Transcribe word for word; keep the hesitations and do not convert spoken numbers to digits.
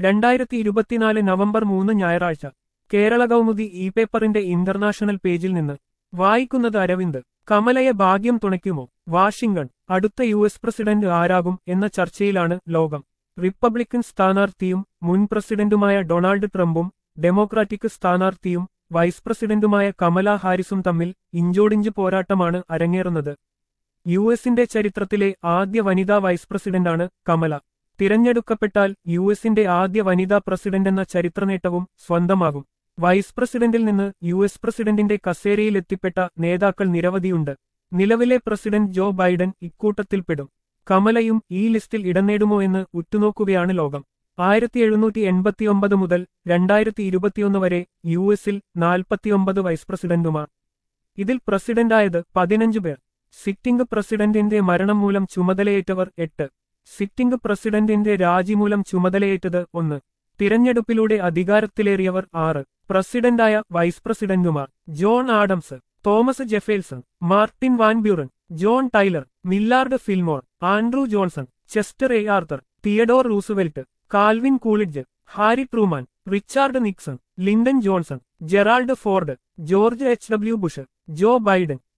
രണ്ടായിരത്തി ഇരുപത്തിനാല് നവംബർ മൂന്ന് ഞായറാഴ്ച കേരള കൗമുദി ഇ പേപ്പറിന്റെ ഇന്റർനാഷണൽ പേജിൽ നിന്ന് വായിക്കുന്നത് അരവിന്ദ്. കമലയെ ഭാഗ്യം തുണയ്ക്കുമോ? വാഷിംഗ്ടൺ. അടുത്ത യു എസ് പ്രസിഡന്റ് ആരാകും എന്ന ചർച്ചയിലാണ് ലോകം. റിപ്പബ്ലിക്കൻ സ്ഥാനാർത്ഥിയും മുൻ പ്രസിഡന്റുമായ ഡൊണാൾഡ് ട്രംപും ഡെമോക്രാറ്റിക് സ്ഥാനാർത്ഥിയും വൈസ് പ്രസിഡന്റുമായ കമല ഹാരിസും തമ്മിൽ ഇഞ്ചോടിഞ്ച് പോരാട്ടമാണ് അരങ്ങേറുന്നത്. യു എസിന്റെ ചരിത്രത്തിലെ ആദ്യ വനിതാ വൈസ് പ്രസിഡന്റാണ് കമല. തിരഞ്ഞെടുക്കപ്പെട്ടാൽ യു എസിന്റെ ആദ്യ വനിതാ പ്രസിഡന്റെന്ന ചരിത്രനേട്ടവും സ്വന്തമാകും. വൈസ് പ്രസിഡന്റിൽ നിന്ന് യു എസ് പ്രസിഡന്റിന്റെ കസേരയിലെത്തിപ്പെട്ട നേതാക്കൾ നിരവധിയുണ്ട്. നിലവിലെ പ്രസിഡന്റ് ജോ ബൈഡൻ ഇക്കൂട്ടത്തിൽപ്പെടും. കമലയും ഈ ലിസ്റ്റിൽ ഇടം നേടുമോ എന്ന് ഉറ്റുനോക്കുകയാണ് ലോകം. ആയിരത്തി എഴുന്നൂറ്റി എൺപത്തിയൊമ്പത് മുതൽ രണ്ടായിരത്തി ഇരുപത്തിയൊന്ന് വരെ യു എസിൽ നാൽപ്പത്തിയൊമ്പത് വൈസ് പ്രസിഡന്റുമാർ. ഇതിൽ പ്രസിഡന്റായത് പതിനഞ്ച് പേർ. സിറ്റിംഗ് പ്രസിഡന്റിന്റെ മരണം മൂലം ചുമതലയേറ്റവർ എട്ട്. സിറ്റിംഗ് പ്രസിഡന്റിന്റെ രാജി മൂലം ചുമതലയേറ്റത് ഒന്ന്. തിരഞ്ഞെടുപ്പിലൂടെ അധികാരത്തിലേറിയവർ ആറ്. പ്രസിഡന്റായ വൈസ് പ്രസിഡന്റുമാർ: John Adams, Thomas Jefferson, Martin Van Buren, John Tyler, Millard Fillmore, Andrew Johnson, Chester A Arthur, Theodore Roosevelt, Calvin Coolidge, Harry Truman, Richard Nixon, Lyndon Johnson, Gerald Ford, George H W Bush, Joe Biden,